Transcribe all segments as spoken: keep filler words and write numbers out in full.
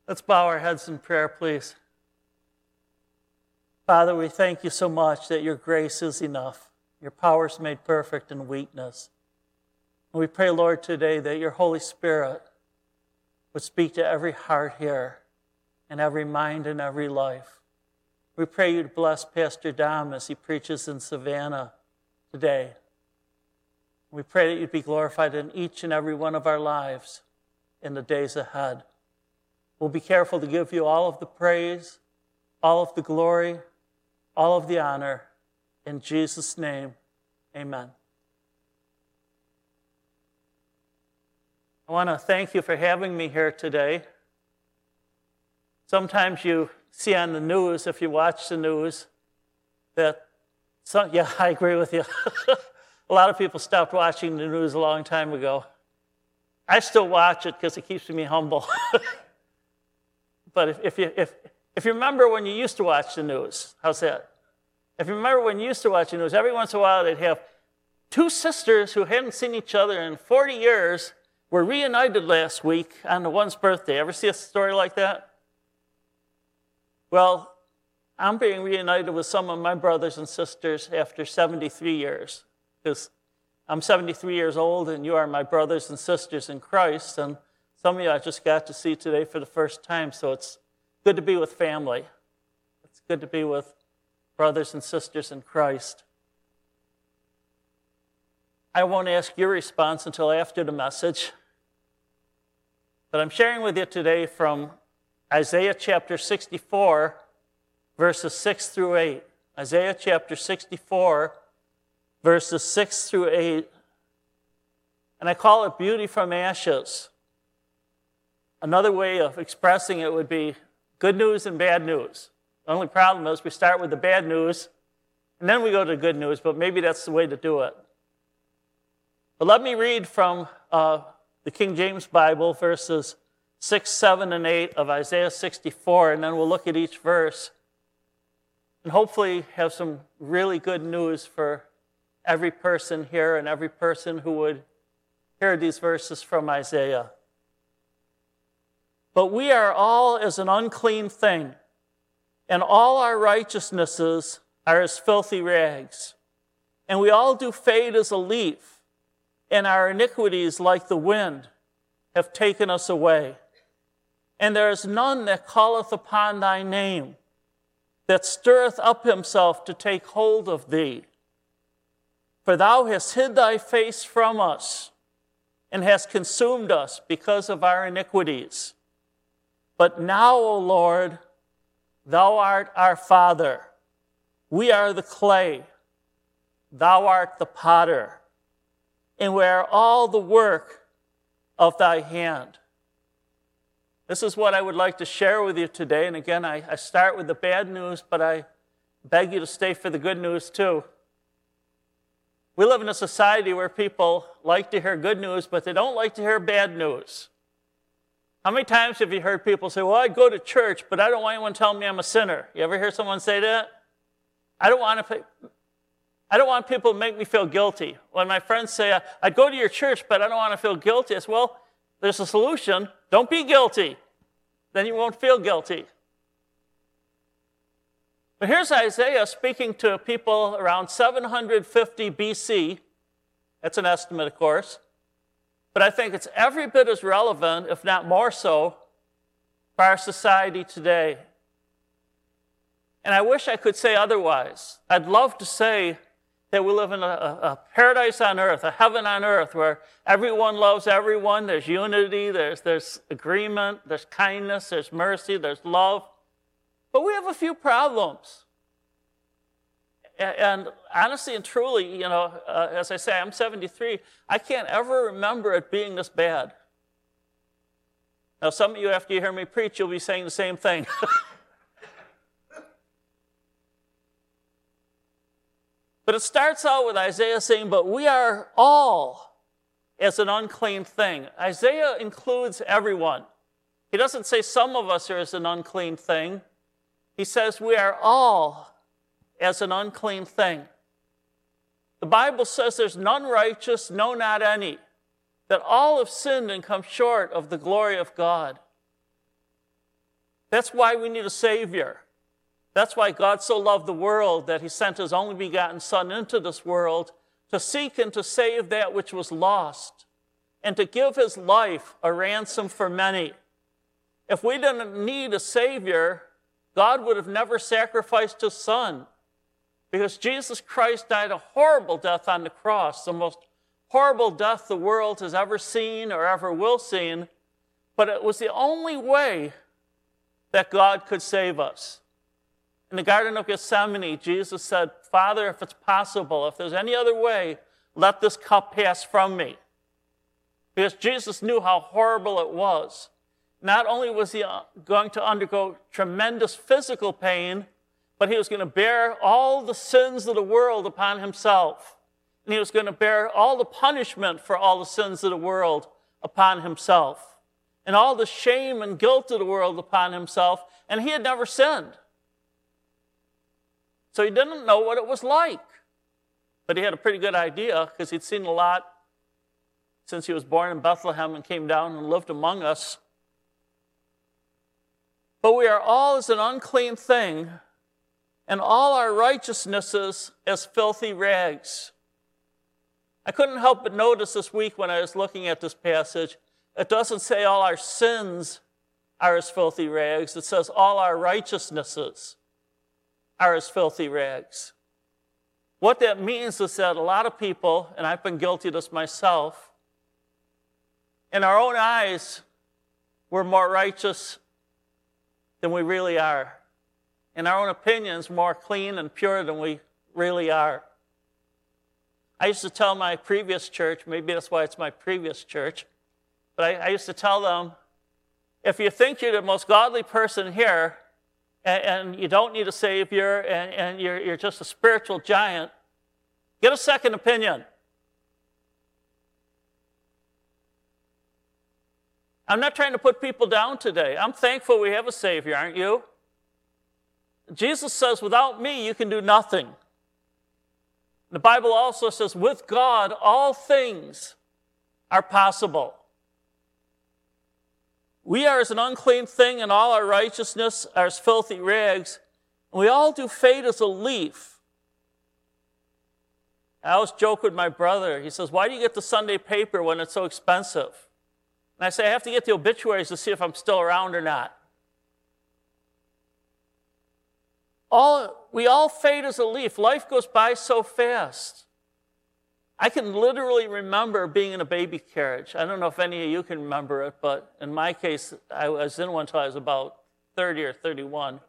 Let's bow our heads in prayer, please. Father, we thank you so much that your grace is enough. Your power is made perfect in weakness. And we pray, Lord, today that your Holy Spirit would speak to every heart here and every mind and every life. We pray you to bless Pastor Dom as he preaches in Savannah today. We pray that you'd be glorified in each and every one of our lives in the days ahead. We'll be careful to give you all of the praise, all of the glory, all of the honor. In Jesus' name, amen. I want to thank you for having me here today. Sometimes you see on the news, if you watch the news, that, some, yeah, I agree with you. A lot of people stopped watching the news a long time ago. I still watch it because it keeps me humble. But if, if, you, if, if you remember when you used to watch the news, how's that? If you remember when you used to watch the news, every once in a while they'd have two sisters who hadn't seen each other in forty years were reunited last week on the one's birthday. Ever see a story like that? Well, I'm being reunited with some of my brothers and sisters after seventy-three years, because I'm seventy-three years old and you are my brothers and sisters in Christ, and some of you I just got to see today for the first time, so it's good to be with family. It's good to be with brothers and sisters in Christ. I won't ask your response until after the message, but I'm sharing with you today from Isaiah chapter sixty-four, verses six through eight. Isaiah chapter sixty-four, verses six through eight. And I call it beauty from ashes. Another way of expressing it would be good news and bad news. The only problem is we start with the bad news, and then we go to the good news, but maybe that's the way to do it. But let me read from uh, the King James Bible, verses six, seven, and eight of Isaiah sixty-four, and then we'll look at each verse and hopefully have some really good news for every person here and every person who would hear these verses from Isaiah. But we are all as an unclean thing, and all our righteousnesses are as filthy rags. And we all do fade as a leaf, and our iniquities, like the wind, have taken us away. And there is none that calleth upon thy name, that stirreth up himself to take hold of thee. For thou hast hid thy face from us, and hast consumed us because of our iniquities. But now, O Lord, thou art our Father. We are the clay. Thou art the potter. And we are all the work of thy hand. This is what I would like to share with you today. And again, I, I start with the bad news, but I beg you to stay for the good news too. We live in a society where people like to hear good news, but they don't like to hear bad news. How many times have you heard people say, well, I go to church, but I don't want anyone telling me I'm a sinner? You ever hear someone say that? I don't want to, I don't want people to make me feel guilty. When my friends say, I'd go to your church, but I don't want to feel guilty, I say, well, there's a solution. Don't be guilty. Then you won't feel guilty. But here's Isaiah speaking to people around seven hundred fifty B C. That's an estimate, of course. But I think it's every bit as relevant, if not more so, for our society today. And I wish I could say otherwise. I'd love to say that we live in a, a paradise on earth, a heaven on earth, where everyone loves everyone, there's unity, there's, there's agreement, there's kindness, there's mercy, there's love. But we have a few problems. And honestly and truly, you know, uh, as I say, I'm seventy-three, I can't ever remember it being this bad. Now, some of you, after you hear me preach, you'll be saying the same thing. But it starts out with Isaiah saying, but we are all as an unclean thing. Isaiah includes everyone. He doesn't say some of us are as an unclean thing. He says we are all as an unclean thing. The Bible says there's none righteous, no, not any, that all have sinned and come short of the glory of God. That's why we need a Savior. That's why God so loved the world that he sent his only begotten Son into this world to seek and to save that which was lost, and to give his life a ransom for many. If we didn't need a Savior, God would have never sacrificed his Son, because Jesus Christ died a horrible death on the cross, the most horrible death the world has ever seen or ever will see, but it was the only way that God could save us. In the Garden of Gethsemane, Jesus said, Father, if it's possible, if there's any other way, let this cup pass from me. Because Jesus knew how horrible it was. Not only was he going to undergo tremendous physical pain, but he was going to bear all the sins of the world upon himself. And he was going to bear all the punishment for all the sins of the world upon himself. And all the shame and guilt of the world upon himself. And he had never sinned. So he didn't know what it was like. But he had a pretty good idea, because he'd seen a lot since he was born in Bethlehem and came down and lived among us. But we are all as an unclean thing, and all our righteousnesses as filthy rags. I couldn't help but notice this week when I was looking at this passage, it doesn't say all our sins are as filthy rags. It says all our righteousnesses are as filthy rags. What that means is that a lot of people, and I've been guilty of this myself, in our own eyes, we're more righteous than we really are. In our own opinions, more clean and pure than we really are. I used to tell my previous church, maybe that's why it's my previous church, but I, I used to tell them, if you think you're the most godly person here, and, and you don't need a Savior, and, and you're, you're just a spiritual giant, get a second opinion. I'm not trying to put people down today. I'm thankful we have a Savior, aren't you? Jesus says, without me, you can do nothing. The Bible also says, with God, all things are possible. We are as an unclean thing, and all our righteousness are as filthy rags. And we all do fade as a leaf. I always joke with my brother. He says, why do you get the Sunday paper when it's so expensive? And I say, I have to get the obituaries to see if I'm still around or not. All, we all fade as a leaf. Life goes by so fast. I can literally remember being in a baby carriage. I don't know if any of you can remember it, but in my case, I was in one until I was about thirty or thirty-one.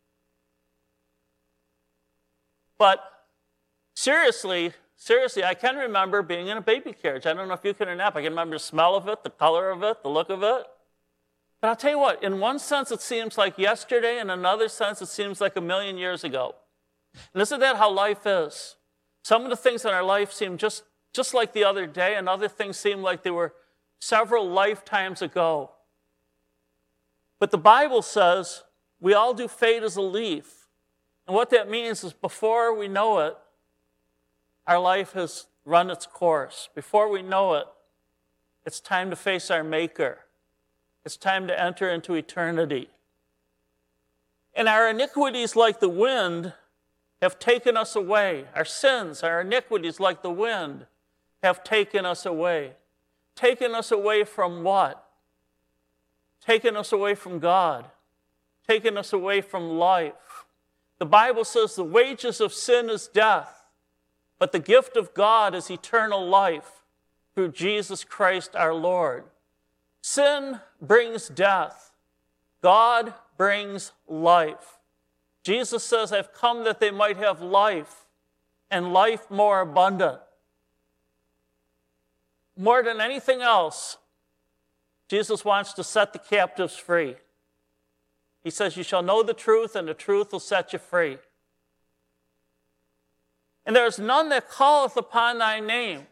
But seriously, seriously, I can remember being in a baby carriage. I don't know if you can or not. I can remember the smell of it, the color of it, the look of it. But I'll tell you what, in one sense it seems like yesterday, in another sense it seems like a million years ago. And isn't that how life is? Some of the things in our life seem just, just like the other day, and other things seem like they were several lifetimes ago. But the Bible says we all do fade as a leaf. And what that means is before we know it, our life has run its course. Before we know it, it's time to face our Maker. It's time to enter into eternity. And our iniquities, like the wind, have taken us away. Our sins, our iniquities, like the wind, have taken us away. Taken us away from what? Taken us away from God. Taken us away from life. The Bible says the wages of sin is death, but the gift of God is eternal life through Jesus Christ our Lord. Sin brings death. God brings life. Jesus says, I've come that they might have life, and life more abundant. More than anything else, Jesus wants to set the captives free. He says, you shall know the truth, and the truth will set you free. And there is none that calleth upon thy name.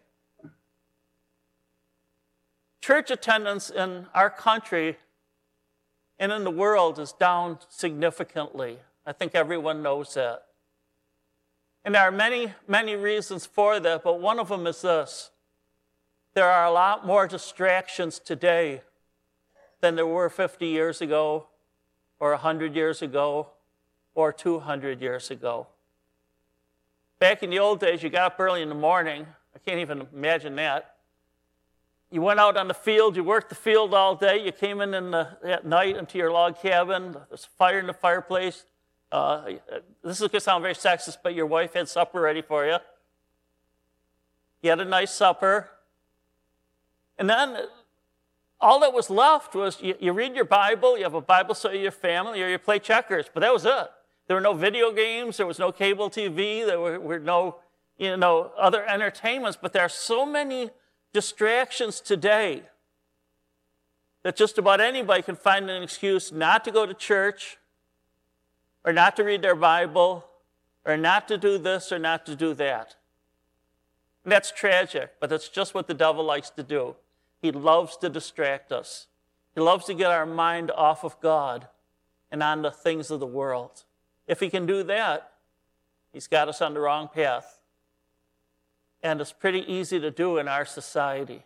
Church attendance in our country and in the world is down significantly. I think everyone knows that. And there are many, many reasons for that, but one of them is this. There are a lot more distractions today than there were fifty years ago or one hundred years ago or two hundred years ago. Back in the old days, you got up early in the morning. I can't even imagine that. You went out on the field, you worked the field all day, you came in, in the, at night into your log cabin, there's fire in the fireplace. Uh, this is going to sound very sexist, but your wife had supper ready for you. You had a nice supper. And then all that was left was you, you read your Bible, you have a Bible study with your family, or you play checkers, but that was it. There were no video games, there was no cable T V, there were, were no you know, other entertainments, but there are so many distractions today that just about anybody can find an excuse not to go to church or not to read their Bible or not to do this or not to do that. And that's tragic, but that's just what the devil likes to do. He loves to distract us. He loves to get our mind off of God and on the things of the world. If he can do that, he's got us on the wrong path. And it's pretty easy to do in our society.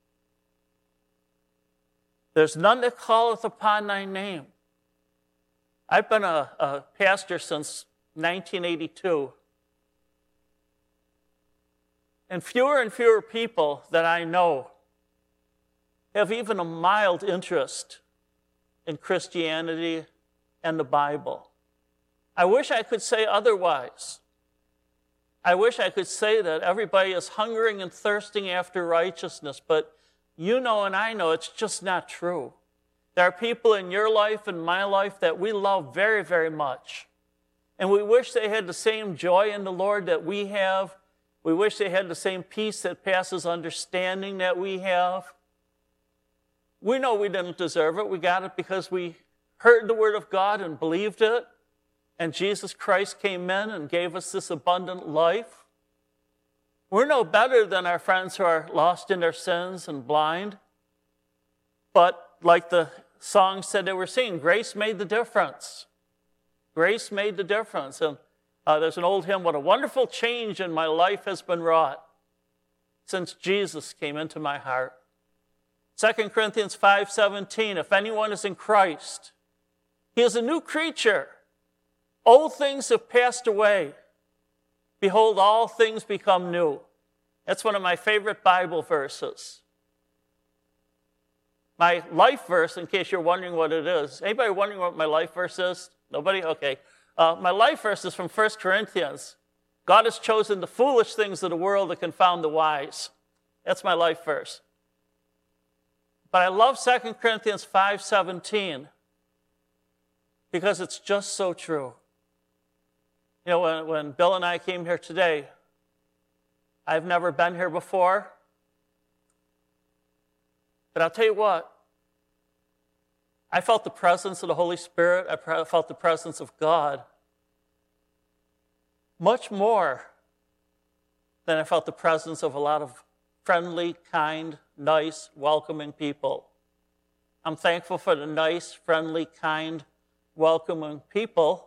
There's none that calleth upon thy name. I've been a, a pastor since nineteen eighty-two. And fewer and fewer people that I know have even a mild interest in Christianity and the Bible. I wish I could say otherwise. I wish I could say that everybody is hungering and thirsting after righteousness, but you know and I know it's just not true. There are people in your life and my life that we love very, very much. And we wish they had the same joy in the Lord that we have. We wish they had the same peace that passes understanding that we have. We know we didn't deserve it. We got it because we heard the word of God and believed it. And Jesus Christ came in and gave us this abundant life. We're no better than our friends who are lost in their sins and blind. But like the song said that we're singing, grace made the difference. Grace made the difference. And uh, there's an old hymn, what a wonderful change in my life has been wrought since Jesus came into my heart. Second Corinthians five seventeen, if anyone is in Christ, he is a new creature. Old things have passed away. Behold, all things become new. That's one of my favorite Bible verses. My life verse, in case you're wondering what it is. Anybody wondering what my life verse is? Nobody? Okay. Uh, my life verse is from First Corinthians. God has chosen the foolish things of the world to confound the wise. That's my life verse. But I love Second Corinthians five seventeen because it's just so true. You know, when, when Bill and I came here today, I've never been here before. But I'll tell you what, I felt the presence of the Holy Spirit. I felt the presence of God much more than I felt the presence of a lot of friendly, kind, nice, welcoming people. I'm thankful for the nice, friendly, kind, welcoming people.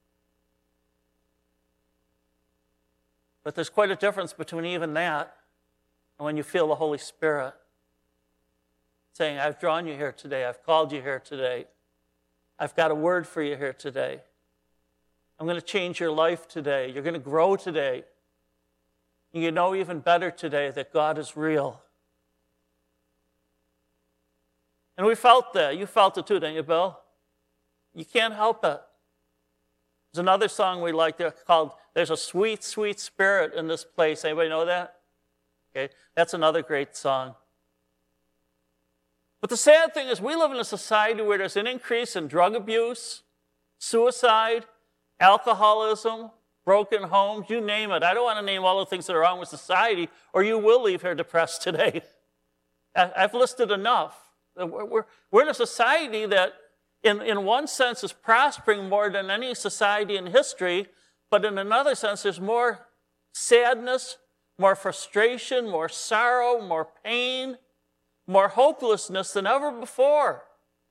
But there's quite a difference between even that and when you feel the Holy Spirit saying, I've drawn you here today. I've called you here today. I've got a word for you here today. I'm going to change your life today. You're going to grow today. You know even better today that God is real. And we felt that. You felt it too, didn't you, Bill? You can't help it. There's another song we like there called There's a Sweet, Sweet Spirit in This Place. Anybody know that? Okay, that's another great song. But the sad thing is we live in a society where there's an increase in drug abuse, suicide, alcoholism, broken homes, you name it. I don't want to name all the things that are wrong with society, or you will leave here depressed today. I've listed enough. We're, we're in a society that In, in one sense, is prospering more than any society in history, but in another sense, there's more sadness, more frustration, more sorrow, more pain, more hopelessness than ever before.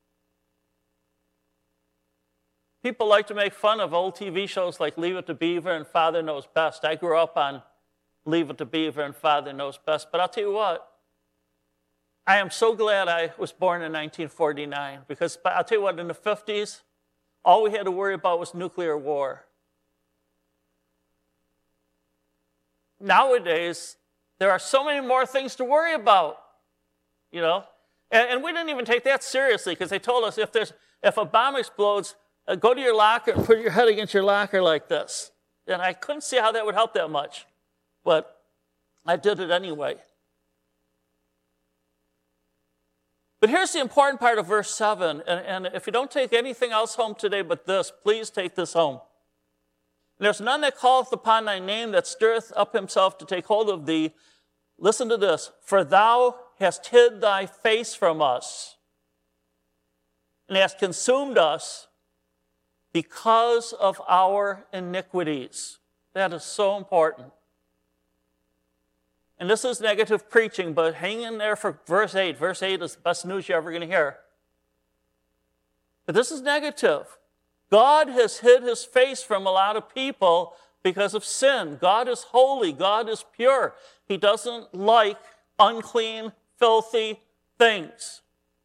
People like to make fun of old T V shows like Leave It to Beaver and Father Knows Best. I grew up on Leave It to Beaver and Father Knows Best, but I'll tell you what, I am so glad I was born in nineteen forty-nine because I'll tell you what, in the fifties, all we had to worry about was nuclear war. Nowadays, there are so many more things to worry about, you know. And, and we didn't even take that seriously because they told us if there's if a bomb explodes, uh, go to your locker and put your head against your locker like this. And I couldn't see how that would help that much, but I did it anyway. But here's the important part of verse seven, and, and if you don't take anything else home today but this, please take this home. There's none that calleth upon thy name that stirreth up himself to take hold of thee. Listen to this. For thou hast hid thy face from us and hast consumed us because of our iniquities. That is so important. And this is negative preaching, but hang in there for verse eight. Verse eight is the best news you're ever going to hear. But this is negative. God has hid his face from a lot of people because of sin. God is holy. God is pure. He doesn't like unclean, filthy things.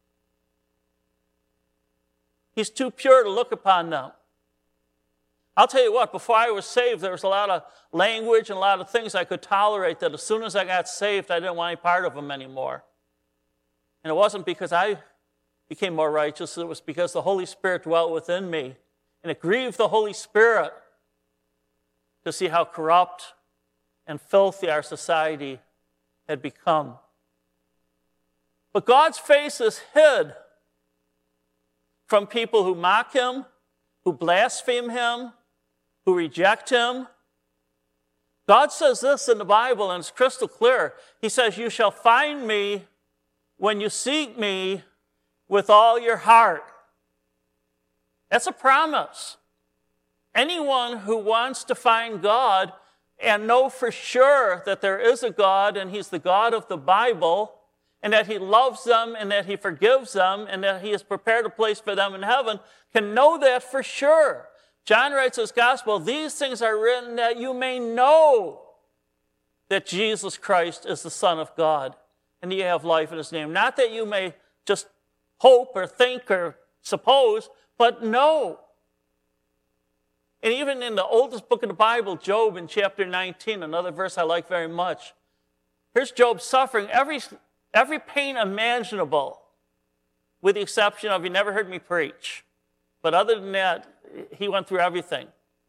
He's too pure to look upon them. I'll tell you what, before I was saved, there was a lot of language and a lot of things I could tolerate that as soon as I got saved, I didn't want any part of them anymore. And it wasn't because I became more righteous. It was because the Holy Spirit dwelt within me. And it grieved the Holy Spirit to see how corrupt and filthy our society had become. But God's face is hid from people who mock him, who blaspheme him, who reject him. God says this in the Bible, and it's crystal clear. He says, you shall find me when you seek me with all your heart. That's a promise. Anyone who wants to find God and know for sure that there is a God and he's the God of the Bible and that he loves them and that he forgives them and that he has prepared a place for them in heaven can know that for sure. John writes his gospel, these things are written that you may know that Jesus Christ is the Son of God and you have life in his name. Not that you may just hope or think or suppose, but know. And even in the oldest book of the Bible, Job in chapter nineteen, another verse I like very much, here's Job suffering every, every pain imaginable, with the exception of he never heard me preach. But other than that, he went through everything.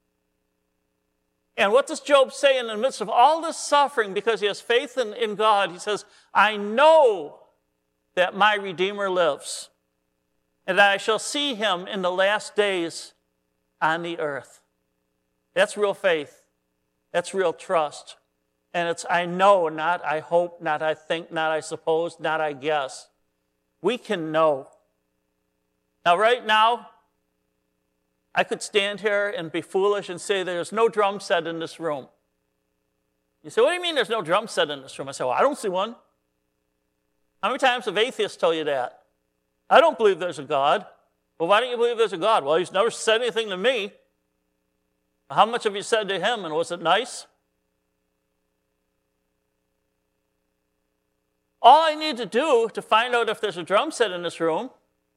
And what does Job say in the midst of all this suffering because he has faith in, in God? He says, I know that my Redeemer lives, and that I shall see him in the last days on the earth. That's real faith. That's real trust. And it's I know, not I hope, not I think, not I suppose, not I guess. We can know. Now, right now, I could stand here and be foolish and say there's no drum set in this room. You say, what do you mean there's no drum set in this room? I say, well, I don't see one. How many times have atheists tell you that? I don't believe there's a God. Well, why don't you believe there's a God? Well, he's never said anything to me. How much have you said to him, and was it nice? All I need to do to find out if there's a drum set in this room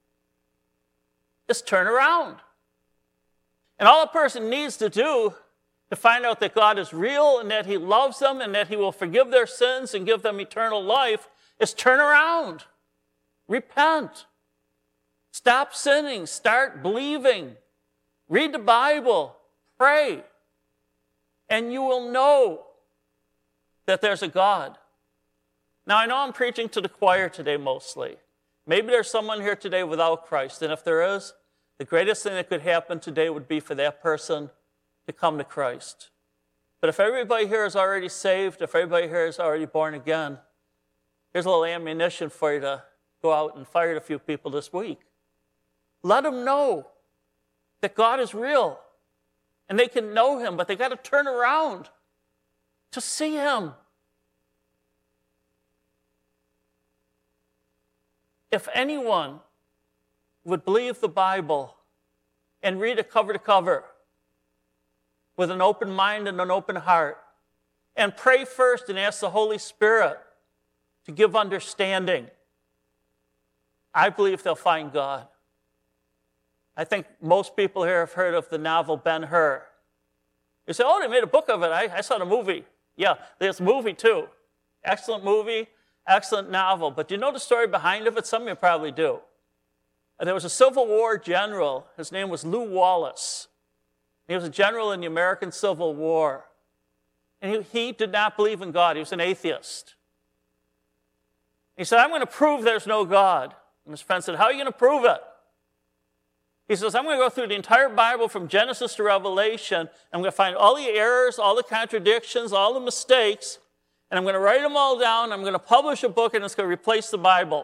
is turn around. And all a person needs to do to find out that God is real and that he loves them and that he will forgive their sins and give them eternal life is turn around. Repent. Stop sinning. Start believing. Read the Bible. Pray. And you will know that there's a God. Now, I know I'm preaching to the choir today mostly. Maybe there's someone here today without Christ. And if there is, the greatest thing that could happen today would be for that person to come to Christ. But if everybody here is already saved, if everybody here is already born again, here's a little ammunition for you to go out and fire a few people this week. Let them know that God is real and they can know him, but they got to turn around to see him. If anyone would believe the Bible and read it cover to cover with an open mind and an open heart and pray first and ask the Holy Spirit to give understanding, I believe they'll find God. I think most people here have heard of the novel Ben-Hur. You say, oh, they made a book of it. I, I saw the movie. Yeah, there's a movie too. Excellent movie, excellent novel. But do you know the story behind it? Some of you probably do. There was a Civil War general. His name was Lew Wallace. He was a general in the American Civil War. And he, he did not believe in God. He was an atheist. He said, I'm going to prove there's no God. And his friend said, how are you going to prove it? He says, I'm going to go through the entire Bible from Genesis to Revelation. I'm going to find all the errors, all the contradictions, all the mistakes, and I'm going to write them all down. I'm going to publish a book, and it's going to replace the Bible.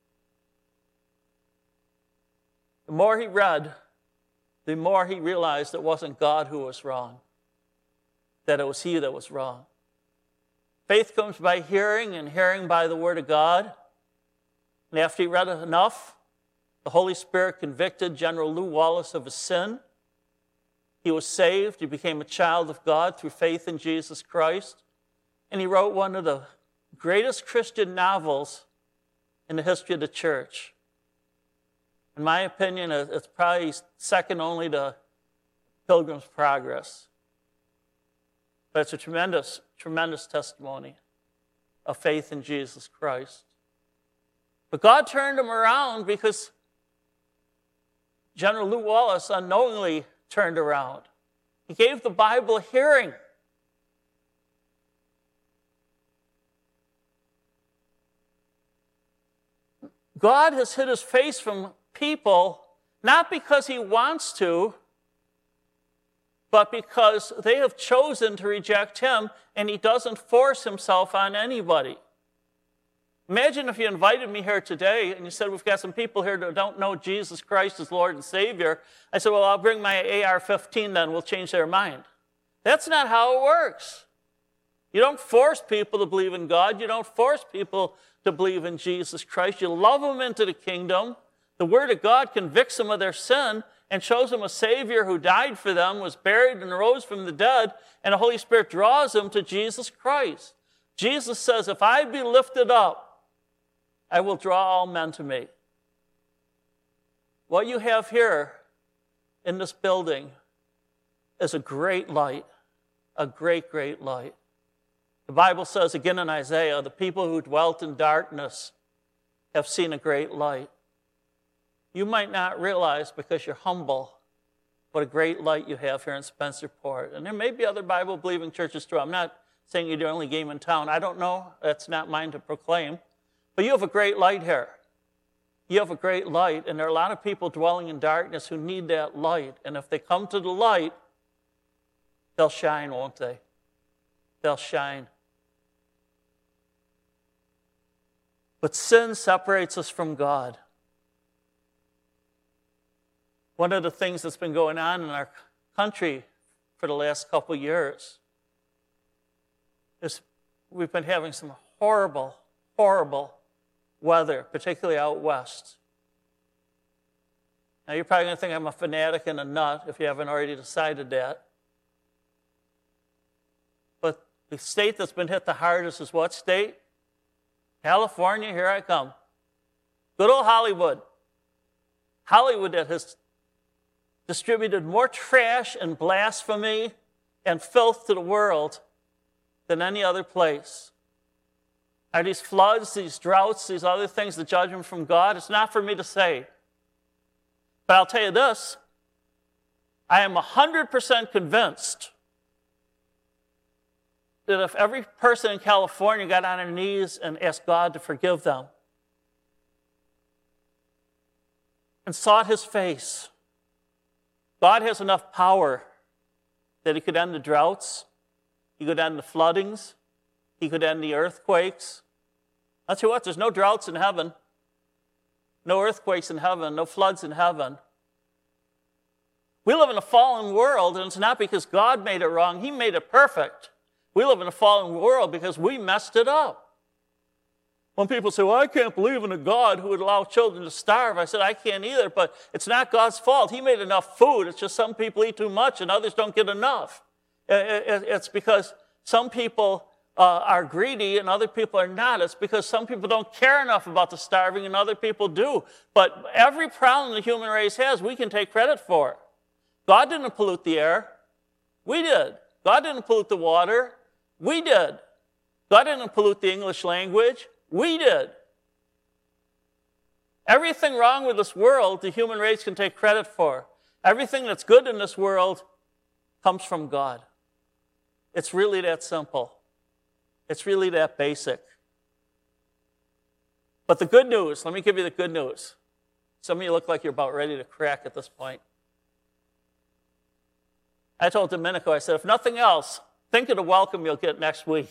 The more he read, the more he realized it wasn't God who was wrong, that it was he that was wrong. Faith comes by hearing, and hearing by the Word of God. And after he read it enough, the Holy Spirit convicted General Lew Wallace of his sin. He was saved. He became a child of God through faith in Jesus Christ. And he wrote one of the greatest Christian novels in the history of the church. In my opinion, it's probably second only to Pilgrim's Progress. But it's a tremendous, tremendous testimony of faith in Jesus Christ. But God turned him around because General Lew Wallace unknowingly turned around. He gave the Bible a hearing. God has hid his face from people, not because he wants to, but because they have chosen to reject him, and he doesn't force himself on anybody. Imagine if you invited me here today and you said, we've got some people here that don't know Jesus Christ as Lord and Savior. I said, well, I'll bring my A R fifteen then, we'll change their mind. That's not how it works. You don't force people to believe in God. You don't force people to believe in Jesus Christ. You love them into the kingdom. The Word of God convicts them of their sin and shows them a Savior who died for them, was buried and rose from the dead, and the Holy Spirit draws them to Jesus Christ. Jesus says, if I be lifted up, I will draw all men to me. What you have here in this building is a great light, a great, great light. The Bible says again in Isaiah, the people who dwelt in darkness have seen a great light. You might not realize because you're humble what a great light you have here in Spencerport. And there may be other Bible-believing churches too. I'm not saying you're the only game in town. I don't know. That's not mine to proclaim. But you have a great light here. You have a great light, and there are a lot of people dwelling in darkness who need that light. And if they come to the light, they'll shine, won't they? They'll shine. But sin separates us from God. One of the things that's been going on in our country for the last couple years is we've been having some horrible, horrible weather, particularly out west. Now, you're probably going to think I'm a fanatic and a nut if you haven't already decided that. But the state that's been hit the hardest is what state? California, here I come. Good old Hollywood. Hollywood that has distributed more trash and blasphemy and filth to the world than any other place. Are these floods, these droughts, these other things the judgment from God? It's not for me to say. But I'll tell you this. I am one hundred percent convinced that if every person in California got on their knees and asked God to forgive them and sought his face, God has enough power that he could end the droughts, he could end the floodings, he could end the earthquakes. I'll tell you what, there's no droughts in heaven, no earthquakes in heaven, no floods in heaven. We live in a fallen world, and it's not because God made it wrong. He made it perfect. We live in a fallen world because we messed it up. When people say, well, I can't believe in a God who would allow children to starve, I said, I can't either, but it's not God's fault. He made enough food. It's just some people eat too much and others don't get enough. It's because some people uh, are greedy and other people are not. It's because some people don't care enough about the starving and other people do. But every problem the human race has, we can take credit for. God didn't pollute the air. We did. God didn't pollute the water. We did. God didn't pollute the English language. We did. Everything wrong with this world, the human race can take credit for. Everything that's good in this world comes from God. It's really that simple. It's really that basic. But the good news, let me give you the good news. Some of you look like you're about ready to crack at this point. I told Domenico, I said, if nothing else, think of the welcome you'll get next week.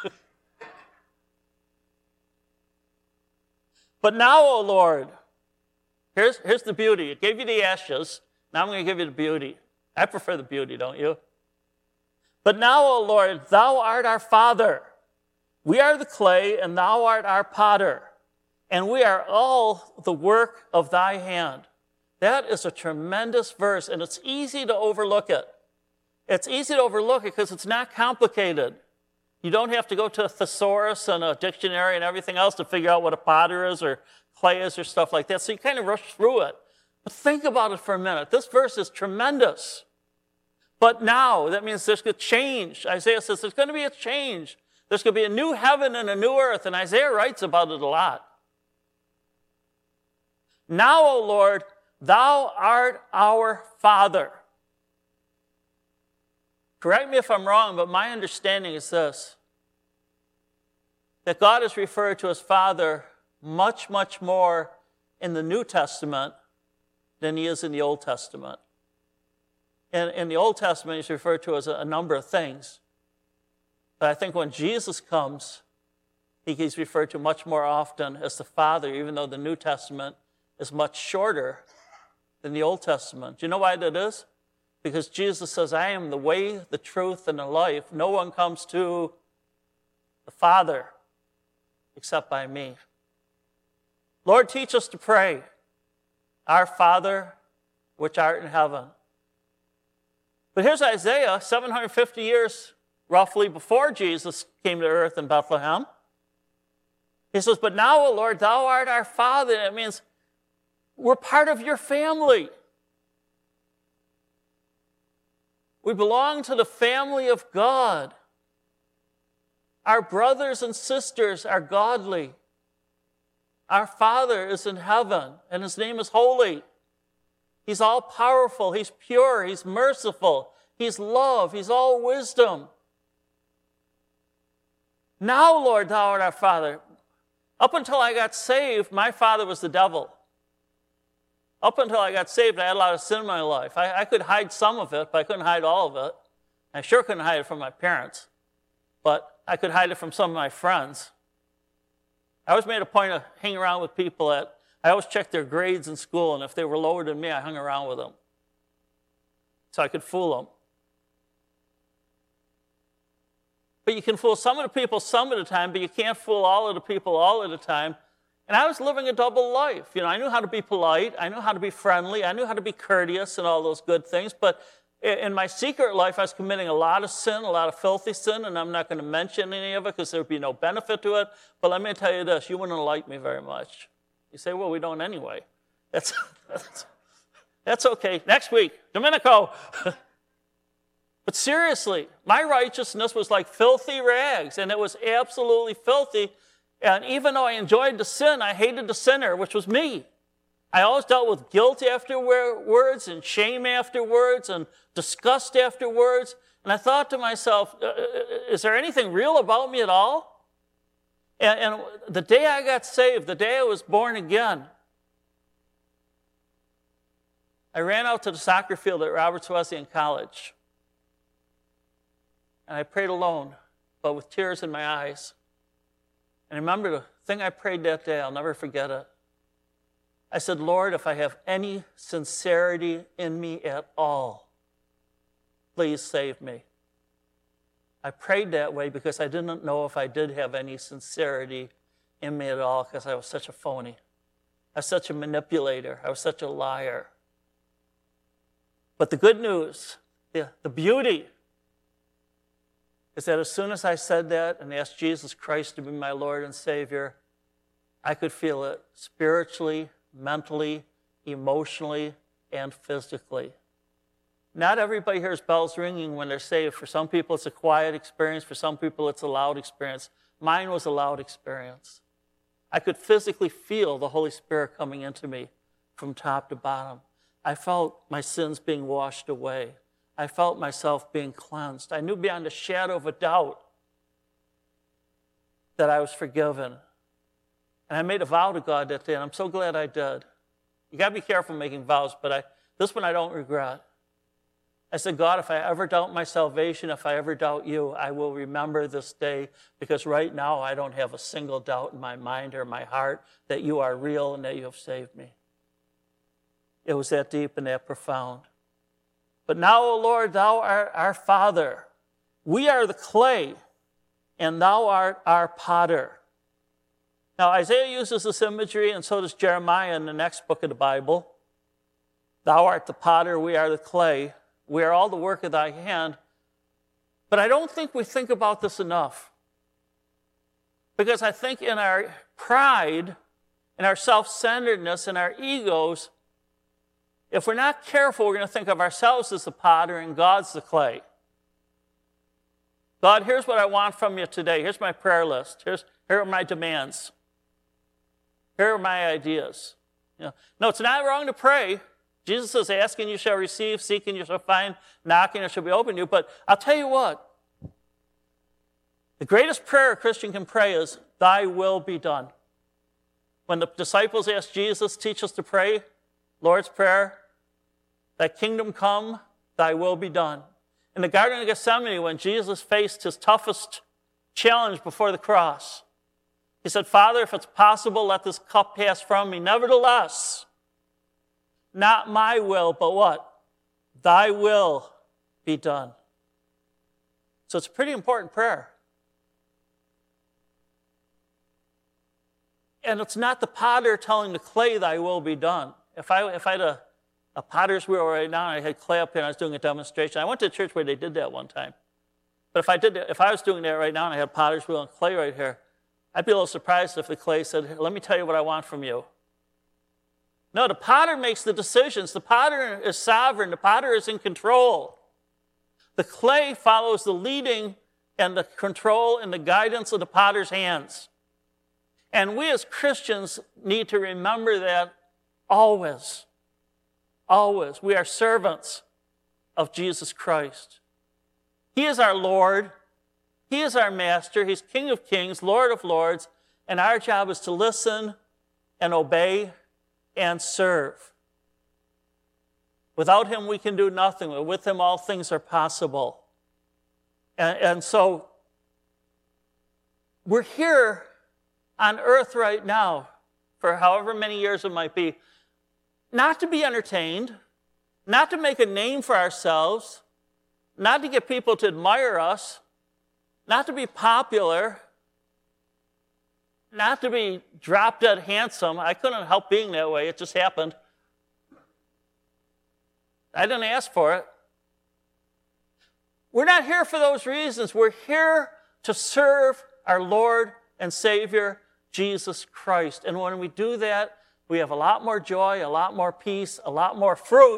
But now, O Lord, here's, here's the beauty. It gave you the ashes. Now I'm going to give you the beauty. I prefer the beauty, don't you? But now, O Lord, thou art our Father. We are the clay, and thou art our potter. And we are all the work of thy hand. That is a tremendous verse, and it's easy to overlook it. It's easy to overlook it because it's not complicated. You don't have to go to a thesaurus and a dictionary and everything else to figure out what a potter is or clay is or stuff like that. So you kind of rush through it. But think about it for a minute. This verse is tremendous. But now, that means there's a change. Isaiah says there's going to be a change. There's going to be a new heaven and a new earth. And Isaiah writes about it a lot. Now, O Lord, thou art our Father. Correct me if I'm wrong, but my understanding is this, that God is referred to as Father much, much more in the New Testament than he is in the Old Testament. In, in the Old Testament, he's referred to as a, a number of things. But I think when Jesus comes, he, he's referred to much more often as the Father, even though the New Testament is much shorter than the Old Testament. Do you know why that is? Because Jesus says, I am the way, the truth, and the life. No one comes to the Father except by me. Lord, teach us to pray. Our Father, which art in heaven. But here's Isaiah, seven hundred fifty years roughly before Jesus came to earth in Bethlehem. He says, but now, O Lord, thou art our Father. It means we're part of your family. We belong to the family of God. Our brothers and sisters are godly. Our Father is in heaven, and his name is holy. He's all powerful. He's pure. He's merciful. He's love. He's all wisdom. Now, Lord, thou art our Father. Up until I got saved, my father was the devil. Up until I got saved, I had a lot of sin in my life. I, I could hide some of it, but I couldn't hide all of it. I sure couldn't hide it from my parents, but I could hide it from some of my friends. I always made a point of hanging around with people that I always checked their grades in school, and if they were lower than me, I hung around with them so I could fool them. But you can fool some of the people some of the time, but you can't fool all of the people all of the time. And I was living a double life. You know, I knew how to be polite. I knew how to be friendly. I knew how to be courteous and all those good things. But in my secret life, I was committing a lot of sin, a lot of filthy sin, and I'm not going to mention any of it because there would be no benefit to it. But let me tell you this, you wouldn't like me very much. You say, well, we don't anyway. That's, that's, that's okay. Next week, Domenico. But seriously, my righteousness was like filthy rags, and it was absolutely filthy. And even though I enjoyed the sin, I hated the sinner, which was me. I always dealt with guilt afterwards and shame afterwards and disgust afterwards. And I thought to myself, is there anything real about me at all? And, and the day I got saved, the day I was born again, I ran out to the soccer field at Roberts Wesleyan College. And I prayed alone, but with tears in my eyes. And I remember the thing I prayed that day, I'll never forget it. I said, Lord, if I have any sincerity in me at all, please save me. I prayed that way because I didn't know if I did have any sincerity in me at all because I was such a phony. I was such a manipulator. I was such a liar. But the good news, the, the beauty, is that as soon as I said that and asked Jesus Christ to be my Lord and Savior, I could feel it spiritually, mentally, emotionally, and physically. Not everybody hears bells ringing when they're saved. For some people, it's a quiet experience. For some people, it's a loud experience. Mine was a loud experience. I could physically feel the Holy Spirit coming into me from top to bottom. I felt my sins being washed away. I felt myself being cleansed. I knew beyond a shadow of a doubt that I was forgiven. And I made a vow to God that day, and I'm so glad I did. You got to be careful making vows, but I, this one I don't regret. I said, God, if I ever doubt my salvation, if I ever doubt you, I will remember this day, because right now I don't have a single doubt in my mind or my heart that you are real and that you have saved me. It was that deep and that profound. But now, O Lord, thou art our Father. We are the clay, and thou art our potter. Now, Isaiah uses this imagery, and so does Jeremiah in the next book of the Bible. Thou art the potter, we are the clay. We are all the work of thy hand. But I don't think we think about this enough. Because I think in our pride, in our self-centeredness, in our egos, if we're not careful, we're going to think of ourselves as the potter and God's the clay. God, here's what I want from you today. Here's my prayer list. Here's, here are my demands. Here are my ideas. You know, no, it's not wrong to pray. Jesus says, ask and you shall receive, seek and you shall find, knock and it shall be opened to you. But I'll tell you what, the greatest prayer a Christian can pray is, thy will be done. When the disciples asked Jesus, teach us to pray, Lord's Prayer, thy kingdom come, thy will be done. In the Garden of Gethsemane, when Jesus faced his toughest challenge before the cross, he said, Father, if it's possible, let this cup pass from me. Nevertheless, not my will, but what? Thy will be done. So it's a pretty important prayer. And it's not the potter telling the clay, thy will be done. If I, if I had a, a potter's wheel right now and I had clay up here and I was doing a demonstration, I went to a church where they did that one time. But if I did that, if I was doing that right now and I had a potter's wheel and clay right here, I'd be a little surprised if the clay said, let me tell you what I want from you. No, the potter makes the decisions. The potter is sovereign. The potter is in control. The clay follows the leading and the control and the guidance of the potter's hands. And we as Christians need to remember that always. Always. We are servants of Jesus Christ. He is our Lord. He is our Master. He's King of Kings, Lord of Lords. And our job is to listen and obey and serve. Without him, we can do nothing. With him, all things are possible. And, and so, we're here on earth right now, for however many years it might be, not to be entertained, not to make a name for ourselves, not to get people to admire us, not to be popular, not to be drop-dead handsome. I couldn't help being that way. It just happened. I didn't ask for it. We're not here for those reasons. We're here to serve our Lord and Savior, Jesus Christ. And when we do that, we have a lot more joy, a lot more peace, a lot more fruit.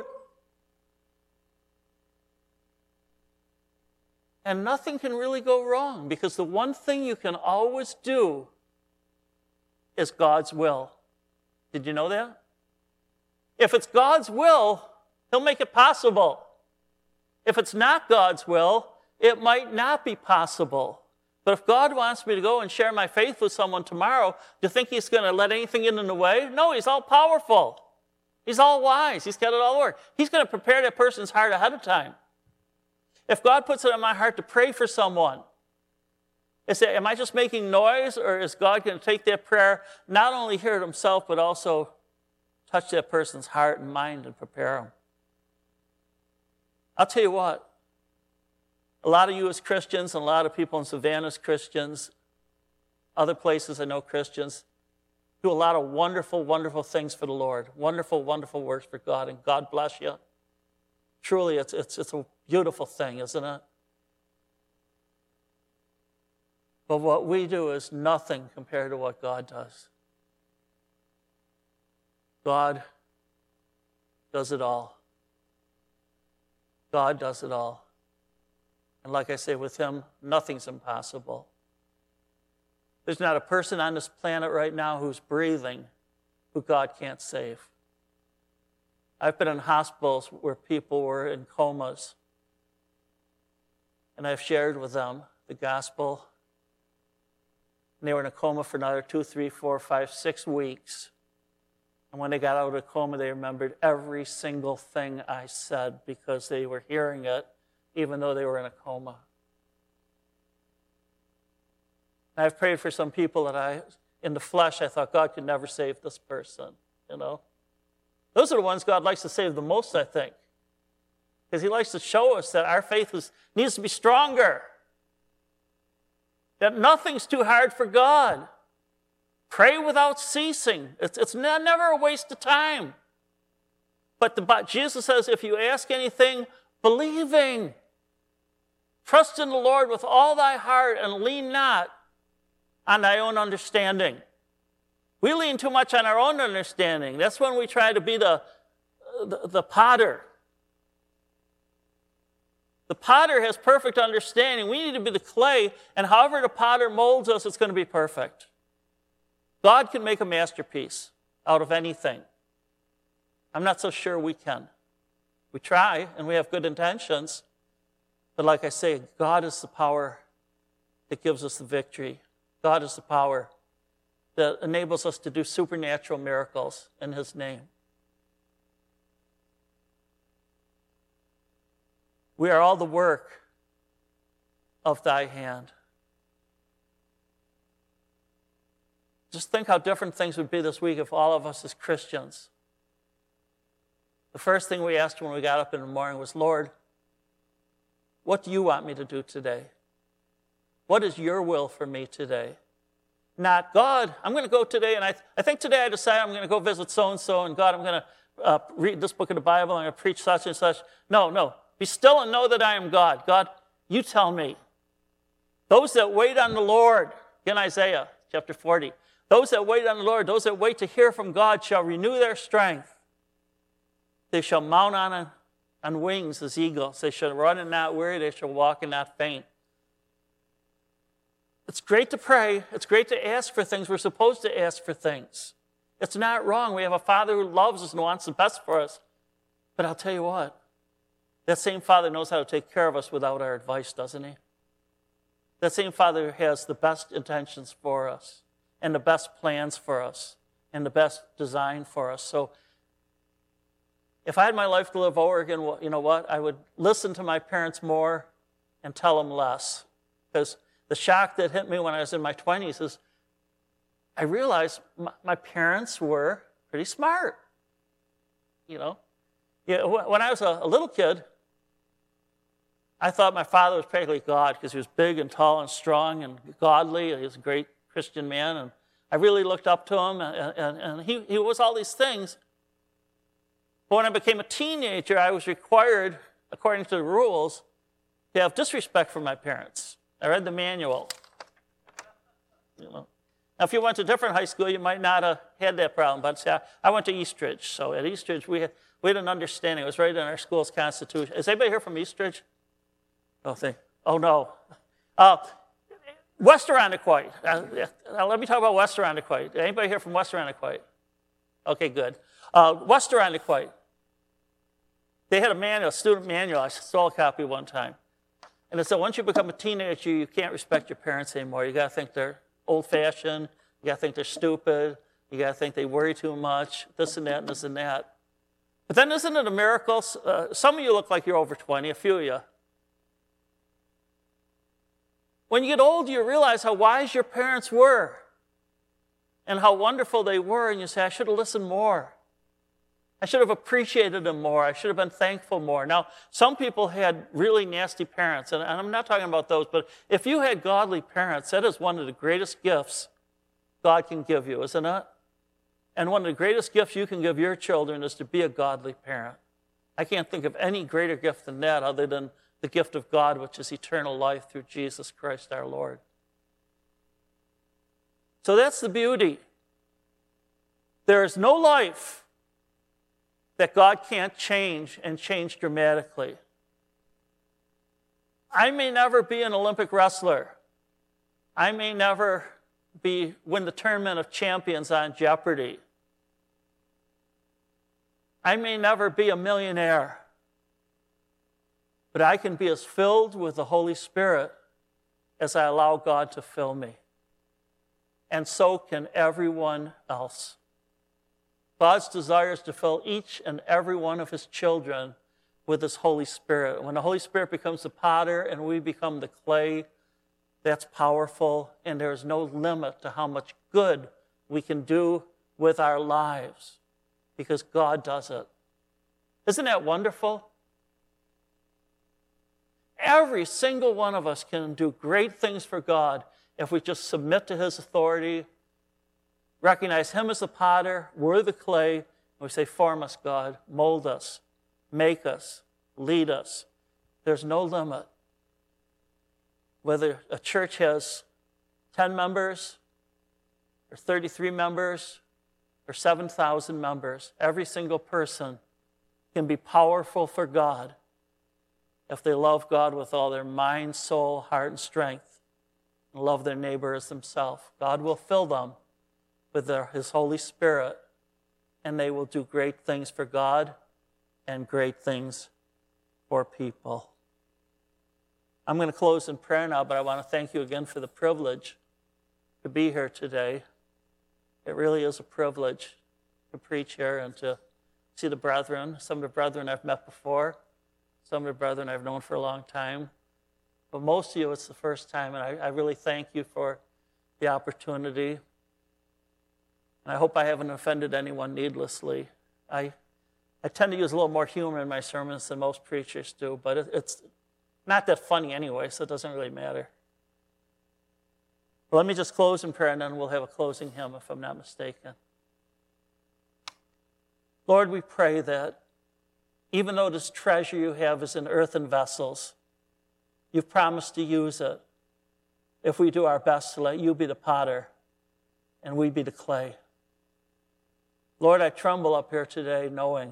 And nothing can really go wrong, because the one thing you can always do is God's will. Did you know that? If it's God's will, he'll make it possible. If it's not God's will, it might not be possible. But if God wants me to go and share my faith with someone tomorrow, do you think he's going to let anything get in the way? No, he's all powerful. He's all wise. He's got it all over. He's going to prepare that person's heart ahead of time. If God puts it in my heart to pray for someone, is it, am I just making noise, or is God going to take that prayer, not only hear it himself, but also touch that person's heart and mind and prepare them? I'll tell you what, a lot of you as Christians and a lot of people in Savannah as Christians, other places I know Christians, do a lot of wonderful, wonderful things for the Lord. Wonderful, wonderful works for God, and God bless you. Truly, it's, it's, it's a beautiful thing, isn't it? But what we do is nothing compared to what God does. God does it all. God does it all. And like I say, with him, nothing's impossible. There's not a person on this planet right now who's breathing who God can't save. I've been in hospitals where people were in comas, and I've shared with them the gospel. And they were in a coma for another two, three, four, five, six weeks. And when they got out of the coma, they remembered every single thing I said because they were hearing it, even though they were in a coma. And I've prayed for some people that I, in the flesh, I thought God could never save this person, you know. Those are the ones God likes to save the most, I think. Because he likes to show us that our faith is, needs to be stronger. That nothing's too hard for God. Pray without ceasing. It's, it's never a waste of time. But the, Jesus says, if you ask anything, believing. Trust in the Lord with all thy heart and lean not on thy own understanding. We lean too much on our own understanding. That's when we try to be the, the, the potter. The potter has perfect understanding. We need to be the clay, and however the potter molds us, it's going to be perfect. God can make a masterpiece out of anything. I'm not so sure we can. We try, and we have good intentions. But like I say, God is the power that gives us the victory. God is the power that enables us to do supernatural miracles in his name. We are all the work of thy hand. Just think how different things would be this week if all of us as Christians, the first thing we asked when we got up in the morning was, Lord, what do you want me to do today? What is your will for me today? Not, God, I'm going to go today, and I, I think today I decided I'm going to go visit so-and-so, and God, I'm going to uh, read this book of the Bible, I'm going to preach such and such. No, no. Be still and know that I am God. God, you tell me. Those that wait on the Lord, in Isaiah chapter forty, those that wait on the Lord, those that wait to hear from God shall renew their strength. They shall mount on, on wings as eagles. They shall run and not weary. They shall walk and not faint. It's great to pray. It's great to ask for things. We're supposed to ask for things. It's not wrong. We have a Father who loves us and wants the best for us. But I'll tell you what, that same Father knows how to take care of us without our advice, doesn't he? That same Father has the best intentions for us and the best plans for us and the best design for us. So if I had my life to live over again, well, you know what? I would listen to my parents more and tell them less. Because the shock that hit me when I was in my twenties is I realized my, my parents were pretty smart. You know? Yeah, when I was a, a little kid, I thought my father was practically God because he was big and tall and strong and godly. He was a great Christian man, and I really looked up to him, and, and, and he, he was all these things. But when I became a teenager, I was required, according to the rules, to have disrespect for my parents. I read the manual. You know. Now, if you went to a different high school, you might not have had that problem. But see, I, I went to Eastridge, so at Eastridge, we had, we had an understanding. It was right in our school's constitution. Is anybody here from Eastridge? Oh, think, oh no. Uh, West Irondequoit. Uh, uh, let me talk about West Irondequoit. Anybody here from West Irondequoit? Okay, good. Uh, West Irondequoit. They had a manual, a student manual. I stole a copy one time. And it said, once you become a teenager, you can't respect your parents anymore. You got to think they're old-fashioned. You got to think they're stupid. You got to think they worry too much, this and that and this and that. But then isn't it a miracle? Uh, some of you look like you're over twenty, a few of you. When you get old, you realize how wise your parents were and how wonderful they were, and you say, I should have listened more. I should have appreciated them more. I should have been thankful more. Now, some people had really nasty parents, and I'm not talking about those, but if you had godly parents, that is one of the greatest gifts God can give you, isn't it? And one of the greatest gifts you can give your children is to be a godly parent. I can't think of any greater gift than that other than the gift of God, which is eternal life through Jesus Christ our Lord. So that's the beauty. There is no life that God can't change and change dramatically. I may never be an Olympic wrestler. I may never be win the Tournament of Champions on Jeopardy. I may never be a millionaire. But I can be as filled with the Holy Spirit as I allow God to fill me. And so can everyone else. God's desire is to fill each and every one of his children with his Holy Spirit. When the Holy Spirit becomes the potter and we become the clay, that's powerful, and there's no limit to how much good we can do with our lives because God does it. Isn't that wonderful? Every single one of us can do great things for God if we just submit to his authority, recognize him as the potter, we're the clay, and we say, form us, God, mold us, make us, lead us. There's no limit. Whether a church has ten members, or thirty-three members, or seven thousand members, every single person can be powerful for God if they love God with all their mind, soul, heart, and strength, and love their neighbor as themselves. God will fill them with their, his Holy Spirit, and they will do great things for God and great things for people. I'm going to close in prayer now, but I want to thank you again for the privilege to be here today. It really is a privilege to preach here and to see the brethren. Some of the brethren I've met before. Some of the brethren I've known for a long time. But most of you, it's the first time, and I, I really thank you for the opportunity. And I hope I haven't offended anyone needlessly. I, I tend to use a little more humor in my sermons than most preachers do, but it, it's not that funny anyway, so it doesn't really matter. But let me just close in prayer, and then we'll have a closing hymn, if I'm not mistaken. Lord, we pray that even though this treasure you have is in earthen vessels, you've promised to use it if we do our best to let you be the potter and we be the clay. Lord, I tremble up here today knowing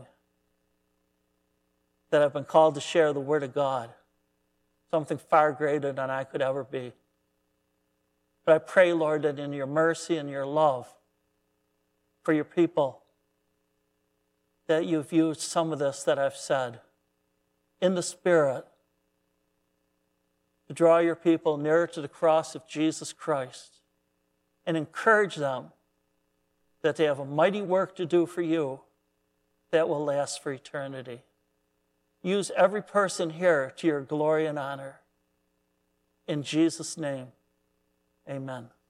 that I've been called to share the Word of God, something far greater than I could ever be. But I pray, Lord, that in your mercy and your love for your people, that you've used some of this that I've said in the Spirit to draw your people nearer to the cross of Jesus Christ and encourage them that they have a mighty work to do for you that will last for eternity. Use every person here to your glory and honor. In Jesus' name, amen.